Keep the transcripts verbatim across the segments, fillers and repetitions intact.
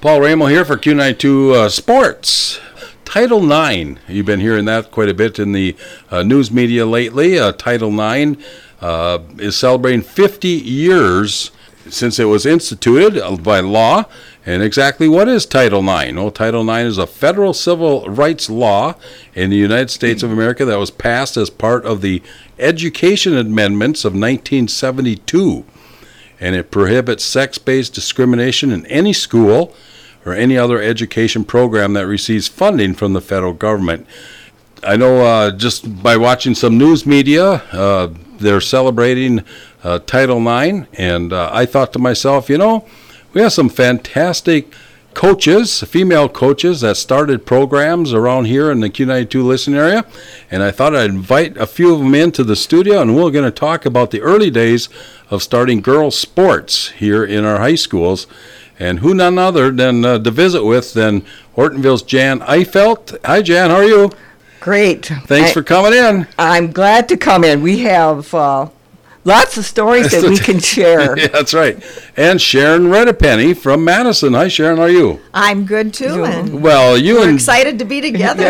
Paul Ramo here for Q ninety-two uh, Sports. Title nine, you've been hearing that quite a bit in the uh, news media lately. Uh, Title nine uh, is celebrating fifty years since it was instituted by law. And exactly what is Title nine? Well, Title nine is a federal civil rights law in the United States of America that was passed as part of the Education Amendments of nineteen seventy-two. And it prohibits sex-based discrimination in any school or any other education program that receives funding from the federal government. I know uh, just by watching some news media, uh, they're celebrating uh, Title nine, and uh, I thought to myself, you know, we have some fantastic coaches, female coaches that started programs around here in the Q ninety-two listening area, and I thought I'd invite a few of them into the studio, and we're going to talk about the early days of starting girls' sports here in our high schools. And who none other than uh, to visit with than Ortonville's Jan Eifelt. Hi, Jan. How are you? Great. Thanks I, for coming in. I'm glad to come in. We have uh, lots of stories that we can share. Yeah, that's right. And Sharon Redepenny from Madison. Hi, Sharon. How are you? I'm good, too. And well, you we're and excited to be together.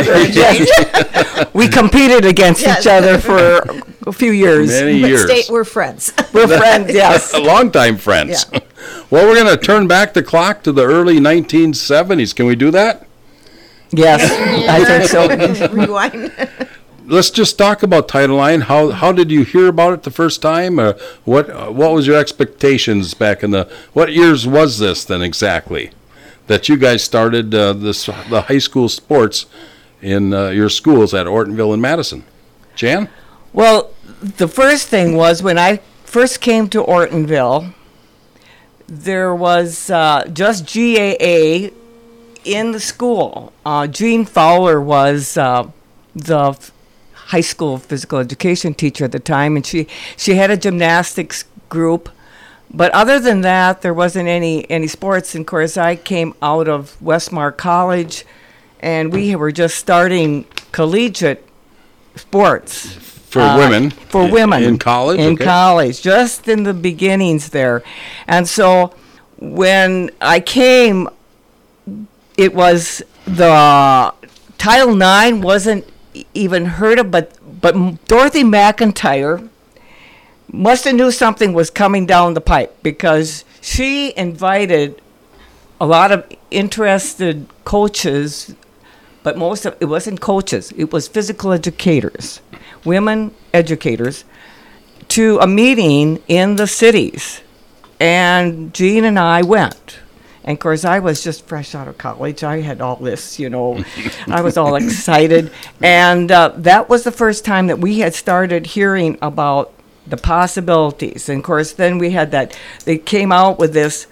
We competed against Yes. each other for a few years. Many But years. state we're friends. We're friends, yes. Longtime friends. Yeah. Well, we're going to turn back the clock to the early nineteen seventies. Can we do that? Yes, I think so. Rewind. Let's just talk about Title nine. How how did you hear about it the first time? Uh, what uh, what was your expectations back in the what years was this then exactly that you guys started uh, this the high school sports in uh, your schools at Ortonville and Madison? Jan? Well, the first thing was when I first came to Ortonville, there was uh, just G A A in the school. Uh, Jean Fowler was uh, the f- high school physical education teacher at the time, and she, she had a gymnastics group. But other than that, there wasn't any, any sports. And of course, I came out of Westmar College, and we were just starting collegiate sports. For Uh, women? For in, women. In college? In okay. college, just in the beginnings there. And so when I came, it was the Title nine wasn't e- even heard of, but, but Dorothy McIntyre must have knew something was coming down the pipe because she invited a lot of interested coaches, but most of it wasn't coaches, it was physical educators, women educators, to a meeting in the cities. And Jean and I went. And of course, I was just fresh out of college. I had all this, you know, I was all excited. And uh, that was the first time that we had started hearing about the possibilities. And of course, then we had that, they came out with this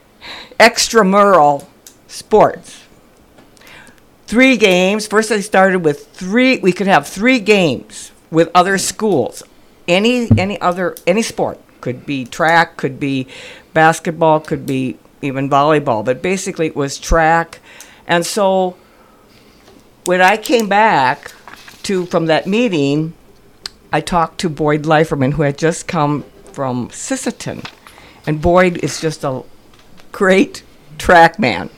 extramural sports. Three games. First, they started with three. We could have three games with other schools. Any any other any sport could be track, could be basketball, could be even volleyball. But basically, it was track. And so, when I came back to from that meeting, I talked to Boyd Leiferman, who had just come from Sisseton, and Boyd is just a great track man.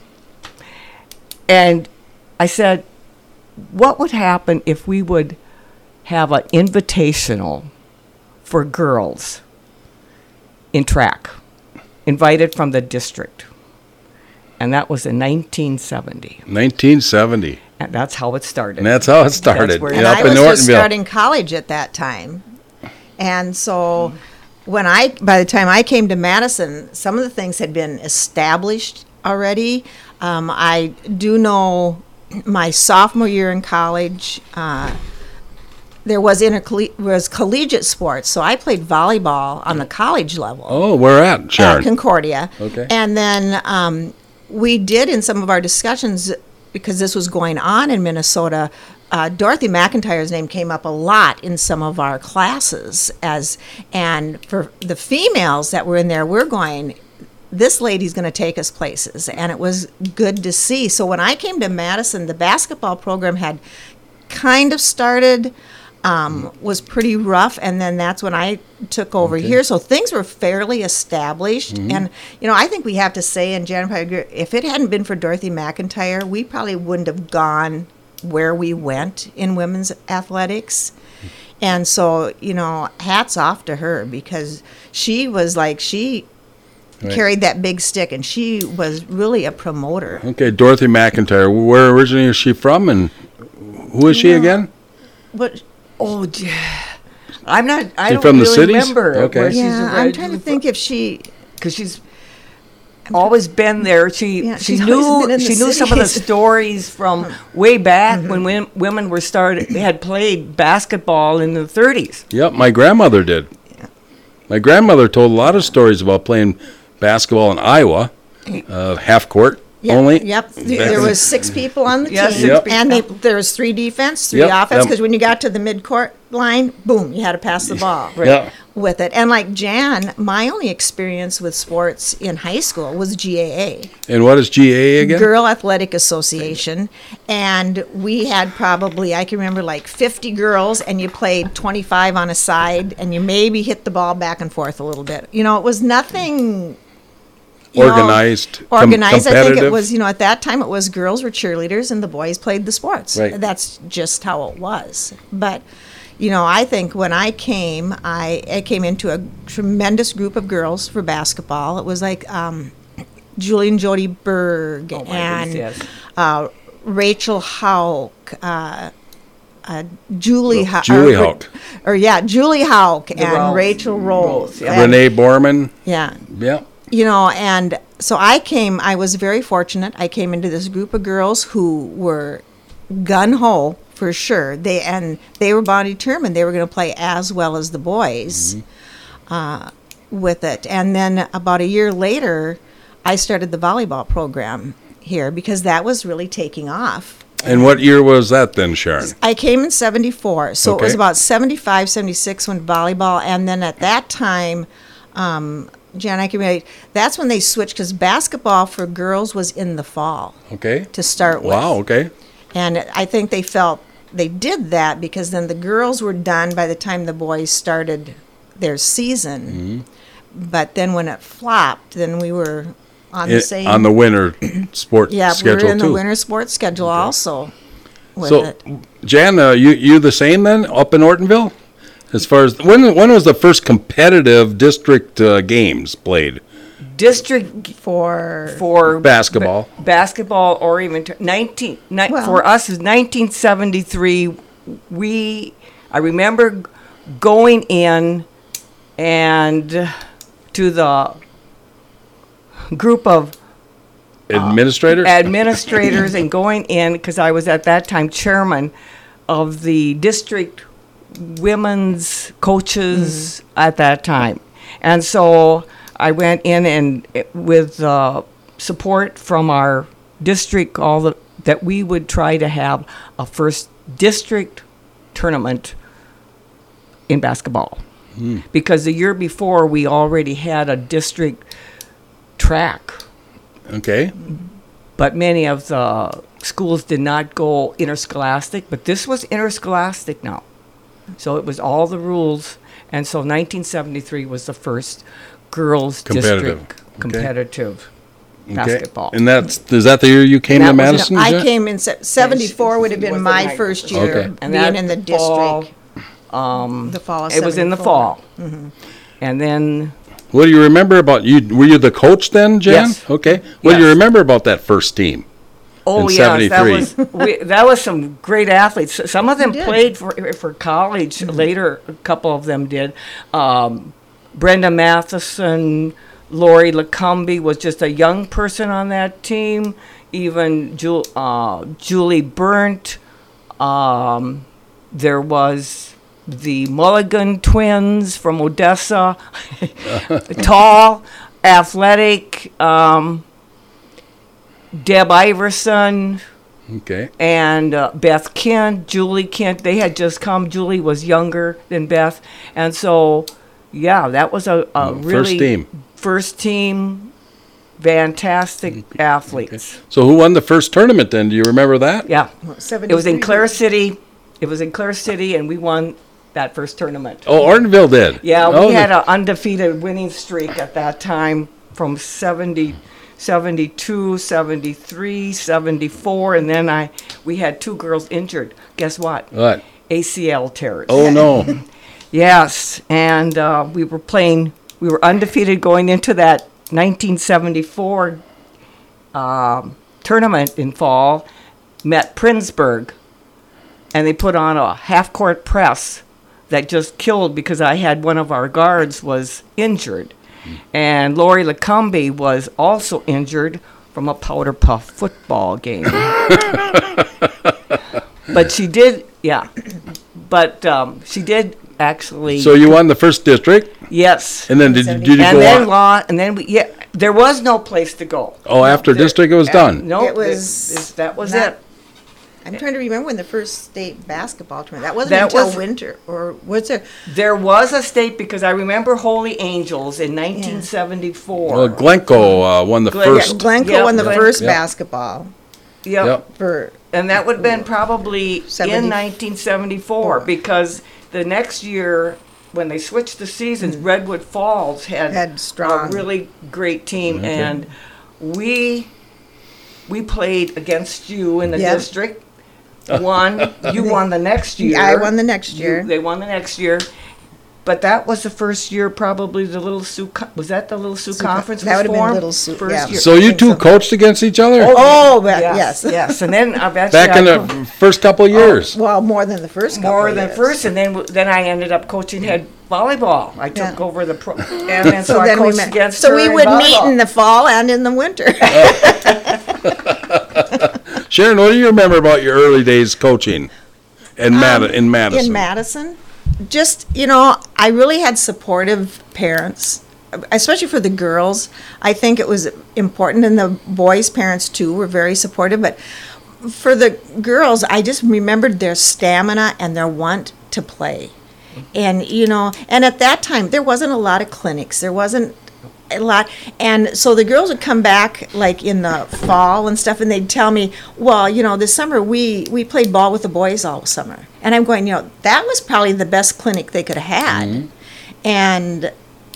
And I said, what would happen if we would have an invitational for girls in track, invited from the district? And that was in nineteen seventy. nineteen seventy. And that's how it started. And that's how it started. That's where it And yeah, up I in was just Ortonville. starting college at that time. And so when I, by the time I came to Madison, some of the things had been established already. Um, I do know my sophomore year in college, uh, there was intercolle- was collegiate sports. So I played volleyball on the college level. Oh, where at, Sharon? At Concordia. Okay. And then um, we did in some of our discussions, because this was going on in Minnesota, uh, Dorothy McIntyre's name came up a lot in some of our classes. As and for the females that were in there, we're going, this lady's going to take us places. And it was good to see. So when I came to Madison, the basketball program had kind of started. um, was pretty rough, and then that's when I took over here. So things were fairly established, and you know, I think we have to say, and Jan, probably agree, if it hadn't been for Dorothy McIntyre, we probably wouldn't have gone where we went in women's athletics. And so, you know, hats off to her, because she was like, she right. carried that big stick, and she was really a promoter. Okay, Dorothy McIntyre. Where originally is she from, and who is she Yeah. again? But Oh, gee. I'm not. I She don't from the really cities? remember Okay. where she's yeah, I'm trying to think if she. because she's always been there. She Yeah, she she's always knew been in the she knew some of the cities. stories from way back Mm-hmm. when wom- women were started. They had played basketball in the thirties. Yep, my grandmother did. My grandmother told a lot of stories about playing basketball in Iowa, uh, half court Yep, only. Yep. Back There in- was six people on the Yes, team, six Yep. and they, there was three defense, three Yep, offense. yep. Because when you got to the mid-court line, boom, you had to pass the ball Yeah. with it. And like Jan, my only experience with sports in high school was G A A, And what is G A A again? Girl Athletic Association, and we had probably, I can remember, like fifty girls, and you played twenty-five on a side, and you maybe hit the ball back and forth a little bit. You know, it was nothing. you know, Organized, com- organized. I think it competitive. was, you know, at that time it was girls were cheerleaders and the boys played the sports. Right. That's just how it was. But, you know, I think when I came, I, I came into a tremendous group of girls for basketball. It was like um, Julie and Jody Berg Oh, my and goodness, yes. uh, Rachel Hauk, uh, uh, Julie, Oh, Hou- Julie or, Hauk. or yeah, Julie Hauk and Rose. Rachel Rose. Rose, yeah. And- Renee Borman. yeah. Yeah. You know, and so I came, I was very fortunate. I came into this group of girls who were gun ho for sure. They and they were bound determined they were going to play as well as the boys uh, with it. And then about a year later, I started the volleyball program here because that was really taking off. And what year was that then, Sharon? I came in seventy-four, so it was Okay. about seventy-five, seventy-six when volleyball, and then at that time, um, Jan, I can relate, that's when they switched, because basketball for girls was in the fall Okay. to start with. Wow, okay. And I think they felt they did that because then the girls were done by the time the boys started their season. But then when it flopped, then we were on the It- same. on the winter sport yeah, we schedule were in too. the winter sports schedule also with So, it. Jan, uh, you you the same then up in Ortonville? As far as when when was the first competitive district uh, games played? District For for Basketball. ba- basketball, or even t- nineteen ni- Well- for us is nineteen seventy-three. We I remember g- going in and to the group of Administrators? administrators and going in, because I was at that time chairman of the district women's coaches at that time. And so I went in and it- with uh, support from our district, all the, that we would try to have a first district tournament in basketball. Because the year before we already had a district track, Okay. but many of the schools did not go interscholastic, but this was interscholastic now. So it was all the rules, and so nineteen seventy-three was the first girls' Competitive. district Okay. competitive Okay. basketball. And that's is that the year you came And to that was- Madison? I Jan? came in se- seventy-four would have been Was the my night first before. year Okay. And being that in the fall, district. Um, The fall of it was in the seventy-four. fall, and then What do you remember about you? Were you the coach then, Jan? Yes. Okay. What do you Yes. remember about that first team? oh In yes, that seventy-three. was we, that was some great athletes. S- Some of them did. played for for college Mm-hmm. later. A couple of them did. Um, Brenda Matheson, Lori Lacombe was just a young person on that team. Even Ju- uh, Julie Burnt. Um, there was the Mulligan twins from Odessa, tall, athletic. Um, Deb Iverson Okay. and uh, Beth Kent, Julie Kent. They had just come. Julie was younger than Beth, and so yeah, that was a, a Mm, really first team. first team, fantastic athletes. So who won the first tournament then? Do you remember that? Yeah, it was in Clare City, It was in Clare City, and we won that first tournament. Oh, Ortonville did. Yeah, oh, we had the- an undefeated winning streak at that time from seventy, seventy-two, seventy-three, seventy-four, and then I we had two girls injured. Guess what? What? A C L tears. Oh, no. Yes, and uh, we were playing, we were undefeated going into that nineteen seventy-four um, tournament in fall, met Prindsburg, and they put on a half-court press that just killed because I had one of our guards was injured. And Lori Lacombe was also injured from a powder puff football game. But she did, yeah, but um, she did actually. So you won the first district, Yes. and then did, did you and go then on? law, and then we, yeah, there was no place to go. Oh, after There- district it was uh, done. No, It was this- this- that was not- it. I'm trying to remember when the first state basketball tournament. That wasn't That until was- winter, or was there? There was a state because I remember Holy Angels in nineteen seventy-four. Well, Glencoe uh, won the Glen- first. Yeah, Glencoe Yep, won the Glen- first Yep. basketball Yep. Yep. for. And that would have been probably seventy in nineteen seventy-four because the next year when they switched the seasons, Redwood Falls had, Mm. Had strong. a really great team, Okay. and we we played against you in the Yeah. district. Won. You won the next year. I won the next You- year. they won the next year. But that was the first year, probably the Little Sioux. Co- Was that the Little Sioux Sioux Co- conference? that was would've been formed? Little Sioux, First yeah. year. So you think two so. coached against each other? Oh, but yes. yes. And then eventually Back in I the co- first couple of years. Well, more than the first. couple more of than years. first, and then then I ended up coaching head volleyball. I took Yeah. over the pro, and then so, So I then we coached met. against So her we in would meet volleyball. in the fall and in the winter. Sharon, what do you remember about your early days coaching in, Mad- in Madison? In Madison, just, you know, I really had supportive parents, especially for the girls. I think it was important, and the boys' parents too were very supportive. But for the girls, I just remembered their stamina and their want to play. And, you know, and at that time, there wasn't a lot of clinics. There wasn't a lot. And so the girls would come back like in the fall and stuff, and they'd tell me, well, you know, this summer we, we played ball with the boys all summer. And I'm going, you know, that was probably the best clinic they could have had. And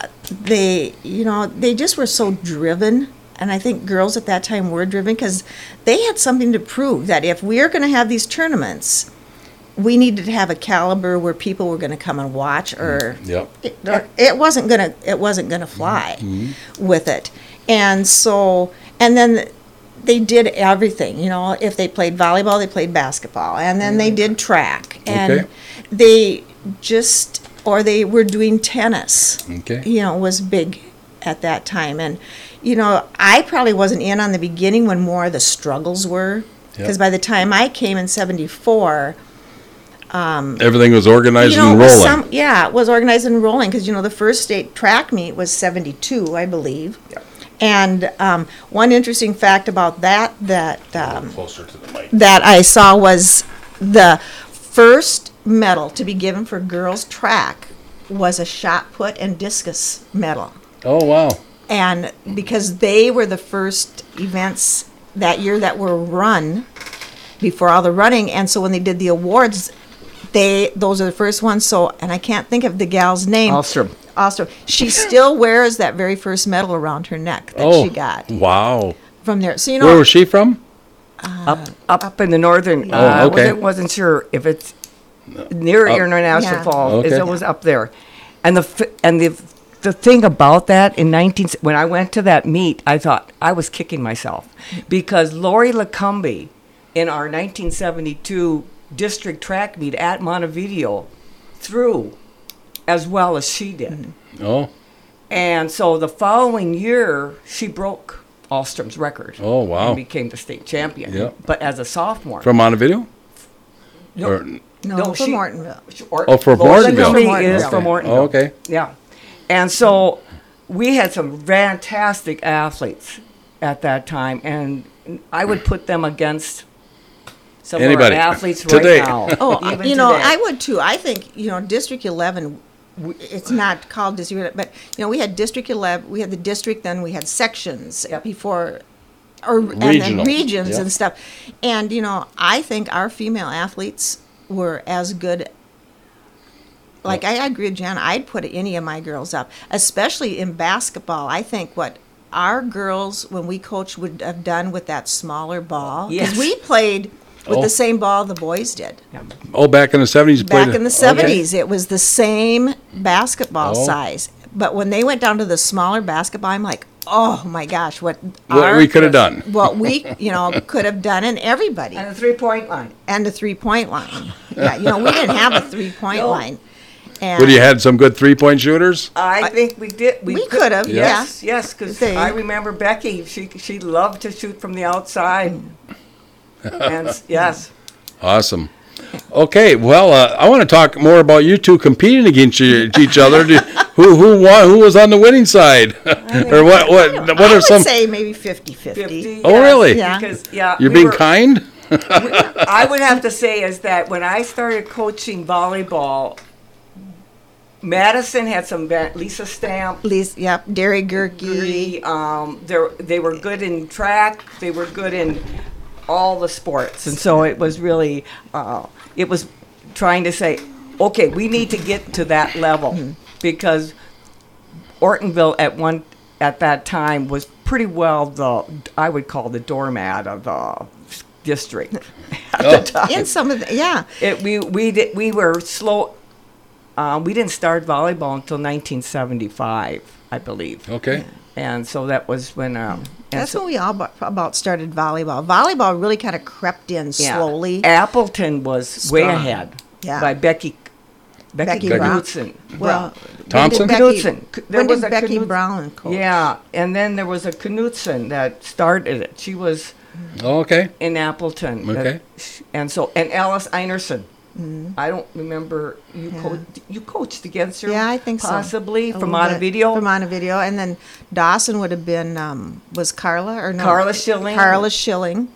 they, you know, they just were so driven. And I think girls at that time were driven because they had something to prove that if we are going to have these tournaments, we needed to have a caliber where people were going to come and watch, or Yep. it, it wasn't gonna it wasn't gonna fly with it. And so, and then they did everything. You know, if they played volleyball, they played basketball, and then they did track, and Okay. they just, or they were doing tennis. Okay. You know, was big at that time. And you know, I probably wasn't in on the beginning when more of the struggles were, because Yep. by the time I came in seventy-four. Everything was organized You know, and it was rolling. some- yeah, it was organized and rolling because, you know, the first state track meet was seventy-two, I believe. And um, one interesting fact about that that um, Closer to the mic. that I saw was the first medal to be given for girls track was a shot put and discus medal. Oh, wow. And because they were the first events that year that were run before all the running, and so when they did the awards, they those are the first ones. So, and I can't think of the gal's name. Alstrom. Alstrom. She still wears that very first medal around her neck that Oh, she got wow. from there. So you know, Where was she from? up up in the northern. Oh, uh, I okay. wasn't, wasn't sure if it's near Oh. International Yeah. Falls. Okay. It was up there, and the f- and the the thing about that in nineteen when I went to that meet, I thought I was kicking myself because Lori Lacombe in our nineteen seventy-two district track meet at Montevideo threw as well as she did. Oh, And so the following year, she broke Alstrom's record. Oh, wow. And became the state champion. Yeah. But as a sophomore. from Montevideo? no, Or- no, no, for she- Mortonville. or- Oh, for Lori Mortonville. Lacombe is Mortonville. from Mortonville. Oh, okay. Yeah. And so we had some fantastic athletes at that time, and I would put them against some Anybody. of our athletes Today. right now. Oh, even you know, today. I would too. I think, you know, District eleven, w- it's not called District eleven, but, you know, we had District eleven, we had the district, then we had sections Yep. before, or, and then Regional. regions Yeah. and stuff. And, you know, I think our female athletes were as good. Like, I agree with Jen. I'd put any of my girls up, especially in basketball. I think what our girls, when we coached, would have done with that smaller ball. Because Yes. we played with Oh. the same ball the boys did. Oh, back in the seventies, you played Back it- in the okay. seventies, it was the same basketball Oh. size. But when they went down to the smaller basketball, I'm like, oh my gosh, what What our- we could have done. what we, you know, could have done, and everybody, And the three-point line. and the three-point line. Yeah, you know, we didn't have a three-point No. line. And Would you had some good three-point shooters? I think we did. We could have, Yes, yes, because They- I remember Becky. She she loved to shoot from the outside. and s- yes, Awesome. Okay, well, uh, I want to talk more about you two competing against e- each other. Do- who who won? Who was on the winning side? or what? What? What I are would some? say maybe fifty-fifty. fifty. Oh, yes, really? Yeah. Because yeah, You're we being were- kind. I would have to say is that when I started coaching volleyball, Madison had some va- Lisa Stamp. Lisa, yep, Derry Gerke. Um, they they were good in track. They were good in all the sports, and so it was really uh, it was trying to say, okay, we need to get to that level Mm-hmm. because Ortonville at one at that time was pretty well the I would call the doormat of the district at Oh. the time. In some of the, yeah. It, we we did, we were slow. Um, we didn't start volleyball until nineteen seventy-five, I believe. Okay. And so that was when. Um, and That's so, when we all about, about started volleyball. Volleyball really kind of crept in yeah. slowly. Appleton was way Strong. ahead. Yeah. By Becky. Becky Becky, Brown. Knudsen. Well, Thompson? when did Becky, Knudsen. There when was did a Becky Knudsen- Brown coach? Yeah, and then there was a Knudsen that started it. She was Oh, okay. in Appleton. Okay. That- and so and Alice Einerson. I don't remember you. Yeah. Co- you coached against her. Yeah, I think so. possibly A from little bit. Montevideo. From Montevideo, and then Dawson would have been um, was Carla or no? Carla Schilling. Carla Schilling.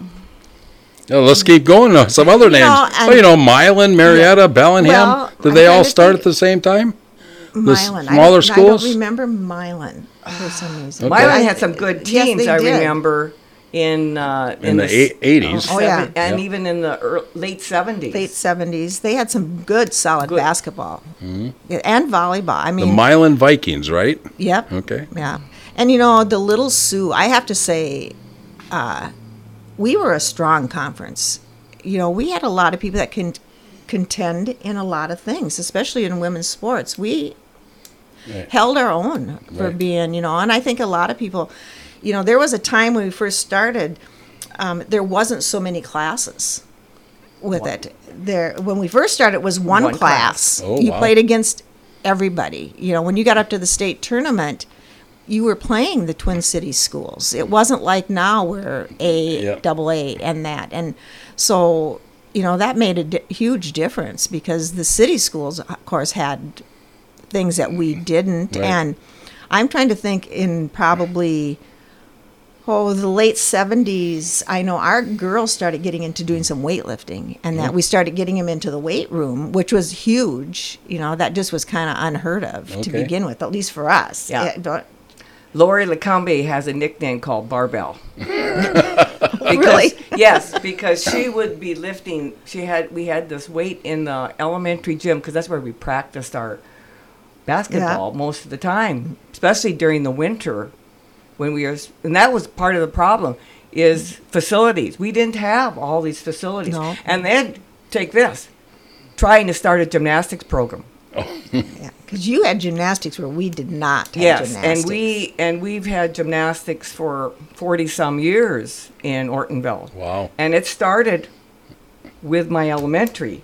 Now, let's keep going. Uh, Some other names. know, oh, and- you know, Milan, Marietta, Bellingham. Well, Did I'm they all trying to start think- at the same time? The s- Milan. smaller I don't, schools? I don't remember Milan for some reason. Okay. Milan had some good Yes, teams. they I did. remember in uh, In the s- eight- eighties. Oh, yeah. seven- and Yeah. even in the ear late seventies. Late seventies, they had some good, solid Good. basketball Yeah, and volleyball. I Mm-hmm. The mean, Milan Vikings, right? yep. Okay. Yeah. And you know, the Little Sioux, I have to say, uh, we were a strong conference. You know, we had a lot of people that can contend in a lot of things, especially in women's sports. We Right. held our own for Right. being, you know, and I think a lot of people, you know, there was a time when we first started, um, there wasn't so many classes with it. There, when we first started, it was one, One class. class. Oh, you wow. played against everybody. You know, when you got up to the state tournament, you were playing the Twin Cities schools. It wasn't like now where A, Yeah. double A, and that. And so, you know, that made a di- huge difference because the city schools, of course, had things that we didn't. Right. And I'm trying to think in probably, oh, the late seventies, I know our girls started getting into doing some weightlifting and that we started getting them into the weight room, which was huge. You know, that just was kind of unheard of to Okay. begin with, at least for us. Yeah. Yeah, don't- Lori Lacombe has a nickname called Barbell. because, Really? yes, because she would be lifting. She had we had this weight in the elementary gym because that's where we practiced our basketball most of the time, especially during the winter when we were. And that was part of the problem is facilities. We didn't have all these facilities, No. and then take this, trying to start a gymnastics program. Yeah, because you had gymnastics where we did not have Yes, gymnastics. and we and we've had gymnastics for forty some years in Ortonville. Wow. And it started with my elementary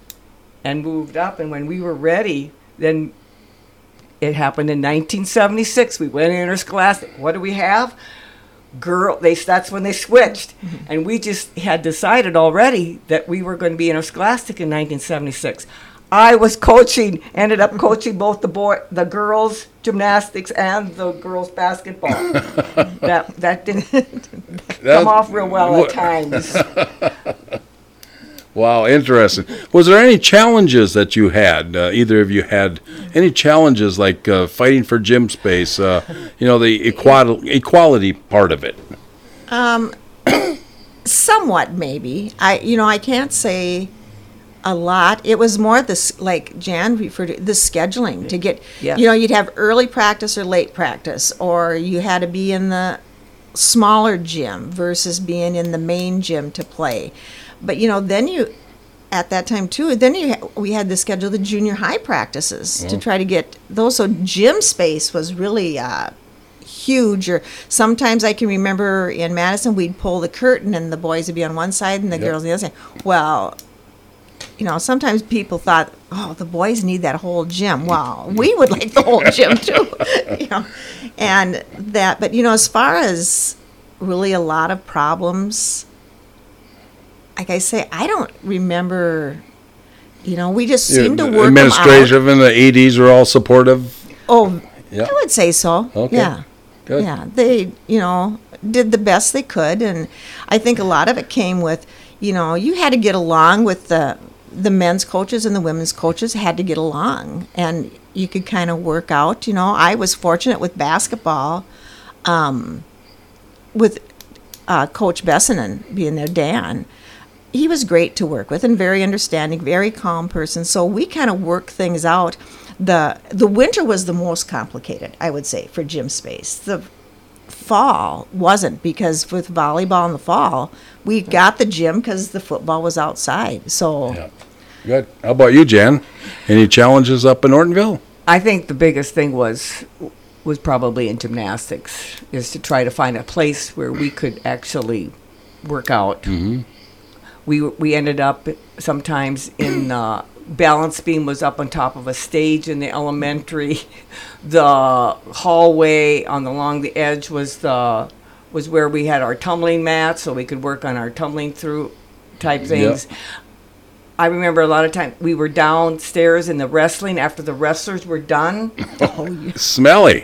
and moved up, and when we were ready, then it happened in nineteen seventy-six. We went interscholastic. What do we have? Girl, they that's when they switched. And we just had decided already that we were going to be interscholastic in nineteen seventy-six. I was coaching, ended up coaching both the boy, the girls gymnastics and the girls basketball. that that didn't That- come off real well what- at times. Wow, interesting. Was there any challenges that you had? Uh, either of you had any challenges like uh, fighting for gym space? Uh, you know, the equality equality part of it. Somewhat, maybe. I, you know, I can't say a lot. It was more this, like Jan referred to, the scheduling to get, Yeah. you know, you'd have early practice or late practice, or you had to be in the smaller gym versus being in the main gym to play. But, you know, then you, at that time too, then you ha- we had to schedule the junior high practices to try to get those. So gym space was really uh, huge. Or sometimes I can remember in Madison, we'd pull the curtain and the boys would be on one side and the Yep. girls on the other side. Well, you know, sometimes people thought, oh, the boys need that whole gym. Well, we would like the whole gym too, you know, and that. But you know, as far as really a lot of problems, like I say, I don't remember. You know, we just seem to work them out. Administrative in the eighties were all supportive. Oh, Yeah. I would say so. Okay. Yeah. Good. Yeah, they, you know, did the best they could, and I think a lot of it came with, you know, you had to get along with the the men's coaches and the women's coaches had to get along, and you could kind of work out. You know, I was fortunate with basketball, um, with uh, Coach Bessinen being there, Dan. He was great to work with and very understanding, very calm person. So we kind of worked things out. The the winter was the most complicated, I would say, for gym space. The fall wasn't, because with volleyball in the fall, we got the gym because the football was outside. So Yeah. Good. How about you, Jan? Any challenges up in Ortonville? I think the biggest thing was was probably in gymnastics, is to try to find a place where we could actually work out. Mm-hmm. We we ended up sometimes in uh, balance beam was up on top of a stage in the elementary. The hallway on the, along the edge was the was where we had our tumbling mat, so we could work on our tumbling through type things. Yep. I remember a lot of time we were downstairs in the wrestling after the wrestlers were done. Smelly.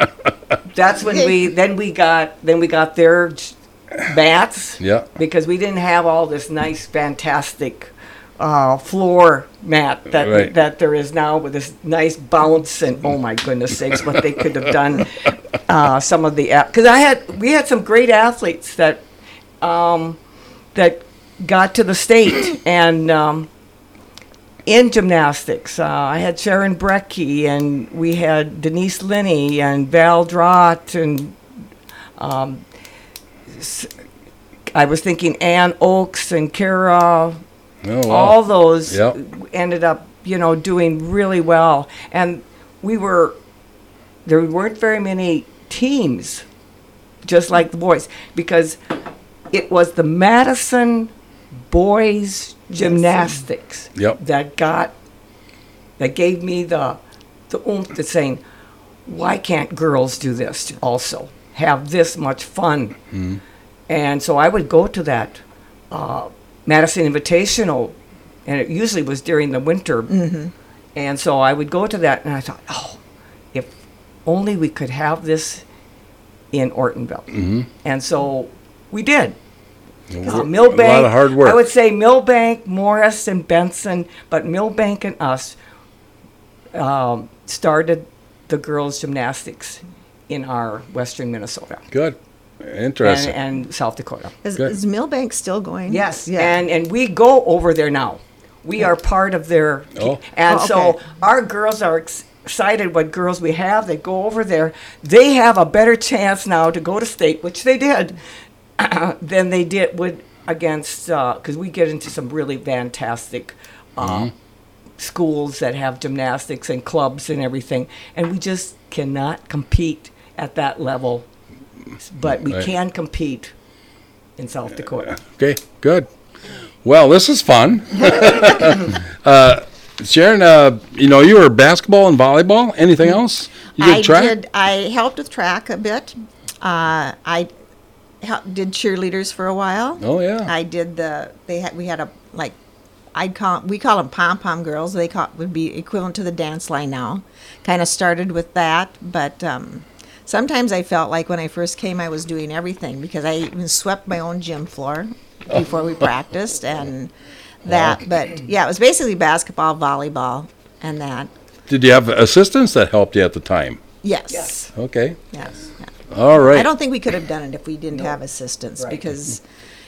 That's when we then we got then we got their j- mats. Yeah. Because we didn't have all this nice, fantastic uh, floor mat that Right. that there is now with this nice bounce and oh my goodness sakes, what they could have done. Uh, some of the because I had we had some great athletes that um, that got to the state and. Um, in gymnastics, uh, I had Sharon Brecky, and we had Denise Linney and Val Drott, and um, s- I was thinking Ann Oakes and Kara. Oh, wow. All those Yep. ended up, you know, doing really well. And we were, there weren't very many teams, just like the boys, because it was the Madison boys gymnastics Yep. that got, that gave me the, the oomph to saying, why can't girls do this also? Have this much fun. Mm-hmm. And so I would go to that uh, Madison Invitational, and it usually was during the winter. Mm-hmm. And so I would go to that, and I thought, oh, if only we could have this in Ortonville. Mm-hmm. And so we did. A Uh, Millbank, lot of hard work. I would say Millbank, Morris, and Benson, but Millbank and us um, started the girls' gymnastics in our western Minnesota Good. and, Interesting. and South Dakota. is, Good. is Millbank still going? Yes, Yeah. and and we go over there now. We are part of their, Oh. and Oh, so okay. our girls are ex- excited. What girls we have, they go over there. They have a better chance now to go to state, which they did, than they did would against because we get into some really fantastic uh, schools that have gymnastics and clubs and everything, and we just cannot compete at that level. But we Right. can compete in South Dakota. Okay, good. Well, this is fun. uh, Sharon, uh, you know, you were basketball and volleyball. Anything else? You did I track? did. I helped with track a bit. Uh, I hel- did cheerleaders for a while. Oh, yeah. I did the. They had. We had a like. I'd call. We call them pom pom girls. They call would be equivalent to the dance line now. Kind of started with that, but um, sometimes I felt like when I first came, I was doing everything because I even swept my own gym floor before we practiced and that. But yeah, it was basically basketball, volleyball, and that. Did you have assistants that helped you at the time? Yes. Yes. Okay. Yes. Yeah. All right. I don't think we could have done it if we didn't have assistants Right. because,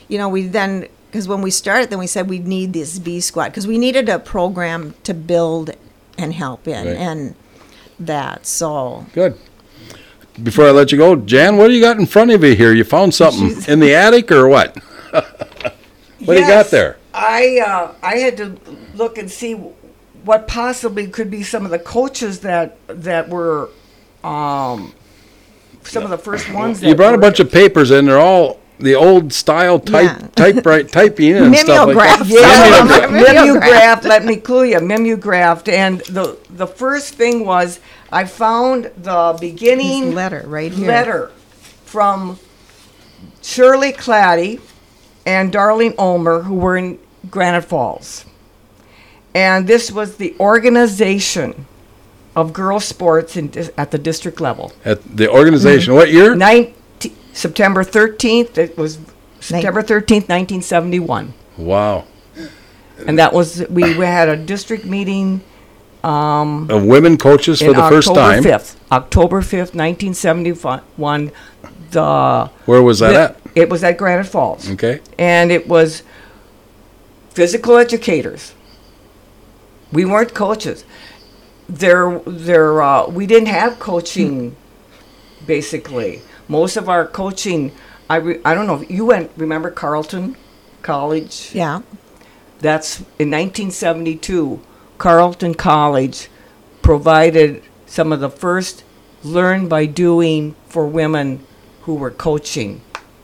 you know, we then, because when we started, then we said we need this B Squad, because we needed a program to build and help in, Right. and that, so. Good. Before I let you go, Jan, what do you got in front of you here? You found something in the attic or what? What do you got Yes, there? I uh, I had to look and see what possibly could be some of the coaches that that were um, some of the first ones. That You brought a were- bunch of papers in. They're all the old style type, Yeah. typewrite, typing and stuff like that. Mimeograph. Yeah, Mimeograph. mimeograph. Let me clue you, mimeographed. And the the first thing was I found the beginning This letter right here. letter from Shirley Claddy and Darlene Ulmer, who were in Granite Falls. And this was the organization of girls' sports in, dis- at the district level. At the organization, what year? Nineteen September thirteenth, it was September thirteenth, nineteen seventy-one. Wow. And that was, we, we had a district meeting Of women coaches for in the first October time. fifth. October fifth, nineteen seventy-one. The Where was that the- at? It was at Granite Falls. Okay. And it was physical educators. We weren't coaches. There, there. Uh, we didn't have coaching. Basically, most of our coaching. I, re, I don't know. if You went. Remember Carleton College? Yeah. That's in nineteen seventy-two. Carleton College provided some of the first learn by doing for women who were coaching.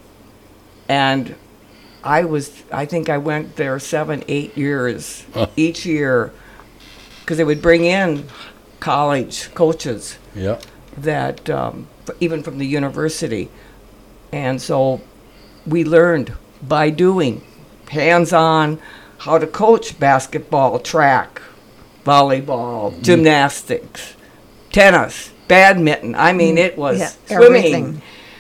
And I was, I think I went there seven, eight years Huh. each year, because they would bring in college coaches Yeah. that, um, f- even from the university. And so we learned by doing, hands-on, how to coach basketball, track, volleyball, gymnastics, tennis, badminton. I mean, it was Yeah, swimming. everything.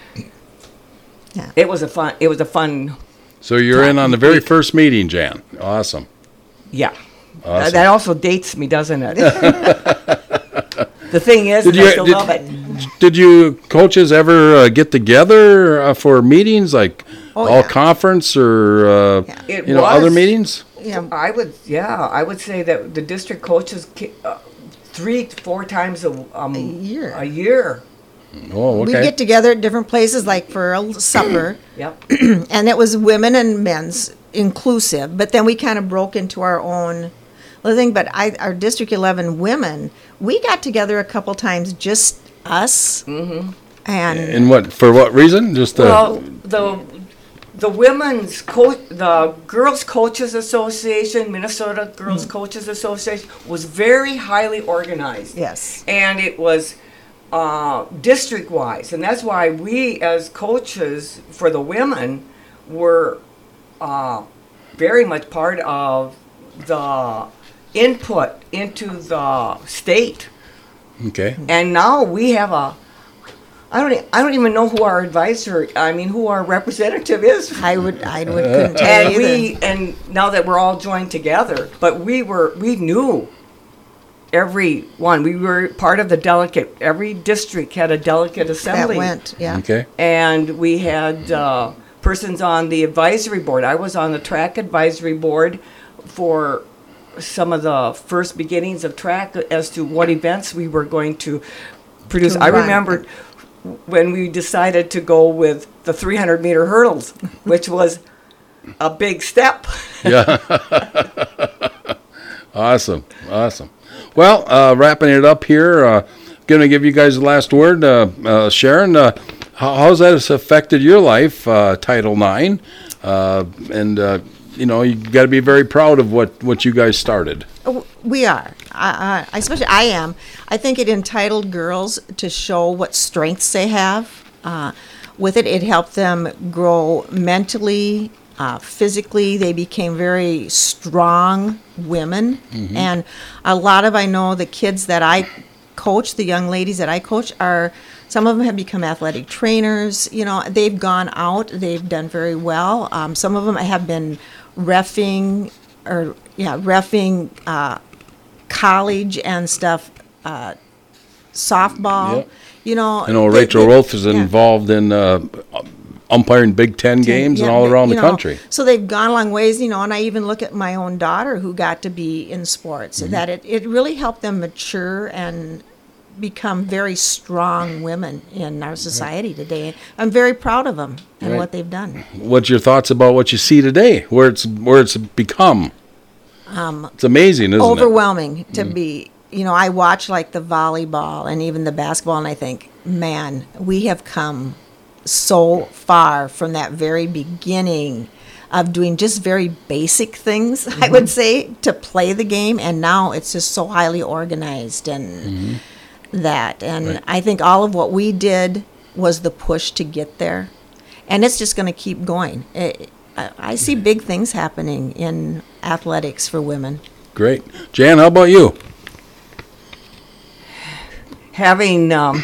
Yeah. It was a fun. It was a fun. So you're in on the very first meeting, Jan. Awesome. Yeah. Uh, Awesome. that also dates me, doesn't it? The thing is, Did and I you still did, love it. did you coaches ever uh, get together uh, for meetings like Oh, all yeah. conference or uh, It you know other was. meetings? Yeah. I would, yeah, I would say that the district coaches ki- uh, three, four times a, um, A year. A year. Oh, We okay. get together at different places, like for a supper, Yep. and it was women and men's inclusive. But then we kind of broke into our own little thing. But I, our District eleven women, we got together a couple times, just us, mm-hmm. and And what for? What reason? Just uh, Well, the the women's coach, the Girls Coaches Association, Minnesota Girls Coaches Association, was very highly organized. yes, And it was uh, district wise, and that's why we as coaches for the women were uh, very much part of the input into the state. okay. And now we have a I don't e- I don't even know who our advisor I mean who our representative is. I would I would couldn't tell And you either. we and now that we're all joined together, but we were we knew every one. We were part of the delegate. Every district had a delegate that assembly. went, yeah. Okay. And we had uh, persons on the advisory board. I was on the track advisory board for some of the first beginnings of track as to what events we were going to produce. To I run. remember when we decided to go with the three hundred meter hurdles, which was a big step. Yeah. Awesome. Awesome. Well, uh, wrapping it up here, uh, going to give you guys the last word. Uh, uh, Sharon, uh, how, how's that has affected your life, uh, Title nine? Uh, and, uh, you know, you got to be very proud of what, what you guys started. Oh, we are. I, I, especially I am. I think it entitled girls to show what strengths they have. Uh, with it, it helped them grow mentally, uh, physically. They became very strong women. And a lot of, I know, the kids that I coach, the young ladies that I coach, are some of them have become athletic trainers. You know, they've gone out. They've done very well. Um, some of them have been reffing or yeah, reffing uh, college and stuff, uh, softball. Yep. You know, I know they- Rachel they- Rolfe is yeah. involved in uh, umpiring Big Ten games and Yeah, all but, around you the know, country. So they've gone a long ways, you know, and I even look at my own daughter who got to be in sports, Mm-hmm. that it, it really helped them mature and become very strong women in our society today. I'm very proud of them and Right. what they've done. What's your thoughts about what you see today, where it's where it's become? Um, it's amazing, isn't Overwhelming to be, you know, I watch like the volleyball and even the basketball, and I think, man, we have come so far from that very beginning of doing just very basic things, I would say, to play the game, and now it's just so highly organized and that. And Right. I think all of what we did was the push to get there, and it's just going to keep going. It, I, I see big things happening in athletics for women. it? Great. Jan, how about you? Having um,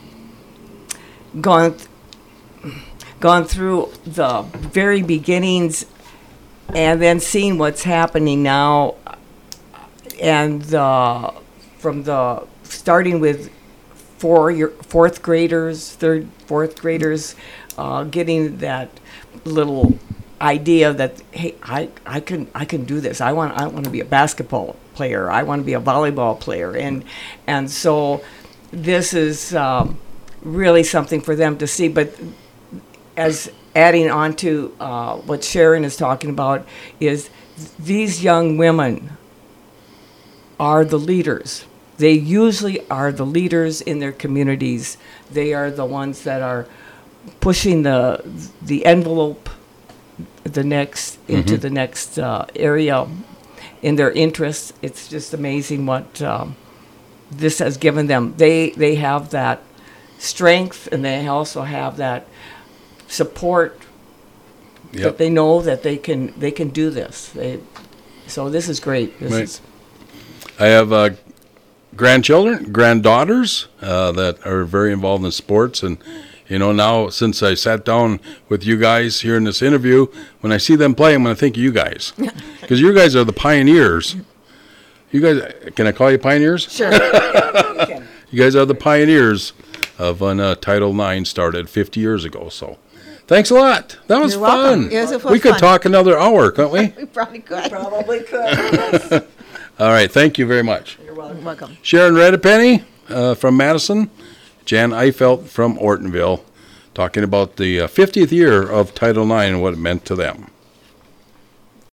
gone gone through the very beginnings and then seeing what's happening now, and uh, from the starting with four year, fourth graders, third, fourth graders, uh, getting that little idea that, hey, I, I can I can do this. I want I want to be a basketball player. I want to be a volleyball player, and and so this is um, really something for them to see. But as adding on to uh, what Sharon is talking about, is these young women are the leaders. They usually are the leaders in their communities. They are the ones that are pushing the the envelope, the next into the next uh, area in their interests. It's just amazing what um, this has given them. They they have that strength, and they also have that support Yep. that they know that they can they can do this. They, so this is great. This Right. is I have uh, grandchildren, granddaughters uh, that are very involved in sports, and you know, now since I sat down with you guys here in this interview, when I see them play, I'm going to think of you guys, because you guys are the pioneers. You guys, can I call you pioneers? Sure. You guys are the pioneers of when uh, Title nine started fifty years ago. So, thanks a lot. That was You're welcome. fun. It was a we could fun. talk another hour, couldn't we? We probably could. probably could. All right. Thank you very much. You're welcome. Welcome. Sharon Redepenny uh, from Madison, Jan Eifelt from Ortonville, talking about the uh, fiftieth year of Title nine and what it meant to them.